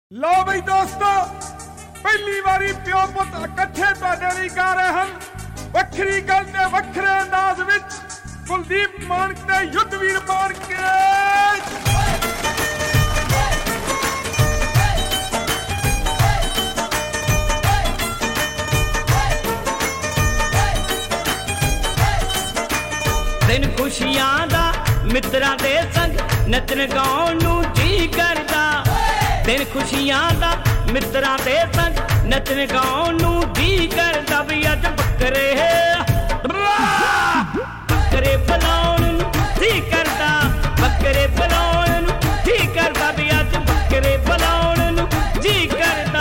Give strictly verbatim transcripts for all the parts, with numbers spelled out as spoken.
लो बई दोस्तों, पहली बारी प्यो पुत इकट्ठे तुहाडे लई गा रहे हैं वखरी गल ते वखरे अंदाज विच कुलदीप मानक ते युद्धवीर मानक। दिन खुशियां दा मित्रा दे संग नचन गाउण नूं जी करदा। दिन खुशियां दा मित्रा दे संग नचन गाउण नूं जी करदा। भी अज बकरे बकरे बनाउण नूं जी करदा। बकरे बनाउण नूं जी करदा। भी अज बकरे बनाउण नूं जी करदा।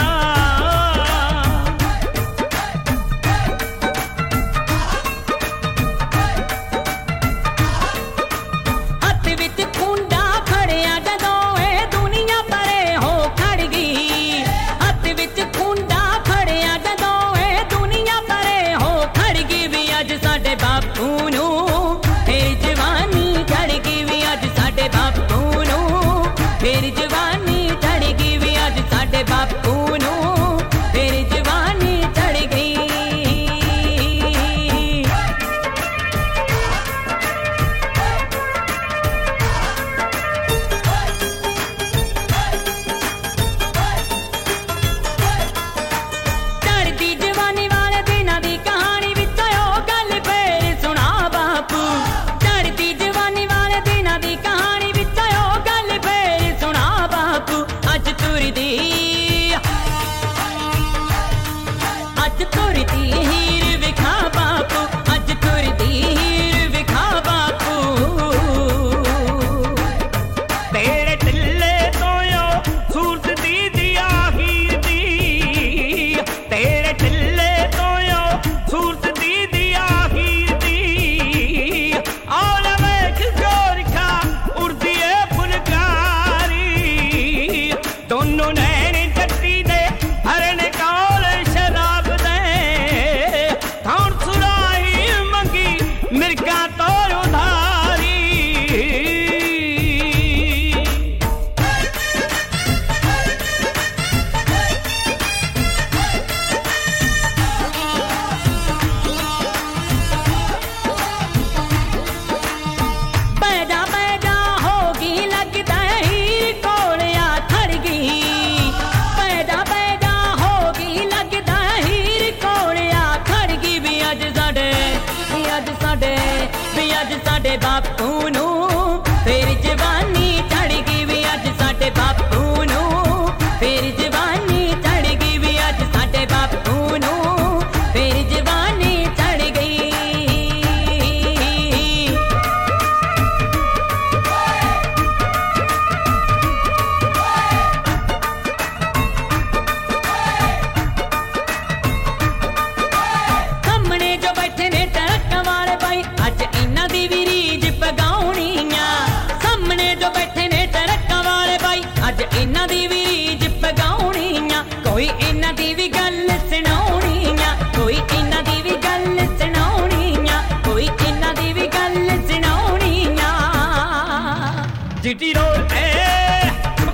City road, eh?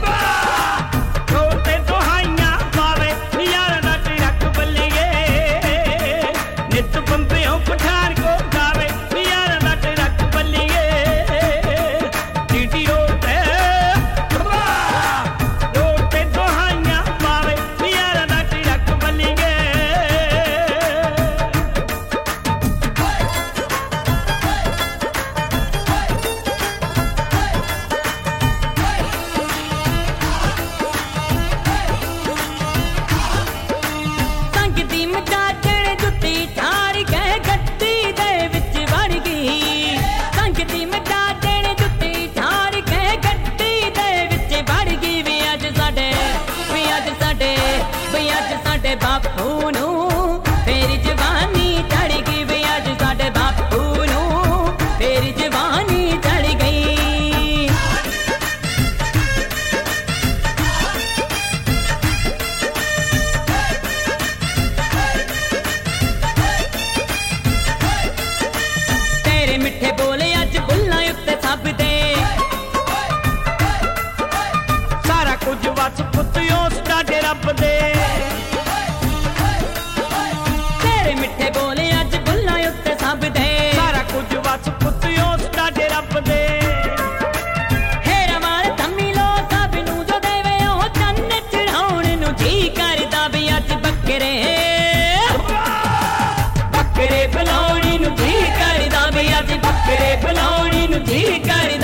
Road te tohaiya paave, yar da tirak balliye. Nit bambe ho pathaan ko gaave, yar da tirak balliye. City road, eh? Road te tohaiya paave, yar da tirak balliye. बापू नू तेरी जवानी चढ़ गई वे अज साडे बापू नू तेरी जवानी चढ़ गई। तेरे मिठे बोले अज बुल्लां उत्ते सब दे सारा कुछ बस पुत ਉਸ ਤੁਹਾਡੇ ਰੱਬ ਦੇ ਤੇਰੇ ਮਿੱਠੇ ਬੋਲੇ ਅੱਜ ਬੁੱਲਾਂ ਉੱਤੇ ਸਭ ਦੇ ਸਾਰਾ ਕੁਝ ਵਸ ਪੁੱਤ ਉਸ ਤੁਹਾਡੇ ਰੱਬ ਦੇ ਹੇਰਾ ਮਾਰ ਧੰਮੀ ਲੋ ਸਭ ਨੂੰ ਜੋ ਦੇਵੇ ਉਹ ਚੰਨ ਚੜਾਉਣ ਨੂੰ ਜੀ ਕਰਦਾ ਵੀ ਅੱਜ ਬੱਕਰੇ ਬੱਕਰੇ ਬੁਲਾਉਣੀ ਨੂੰ ਜੀ ਕਰਦਾ ਵੀ ਅੱਜ ਬੱਕਰੇ ਬੁਲਾਉਣੀ ਨੂੰ ਜੀ ਕਰਦਾ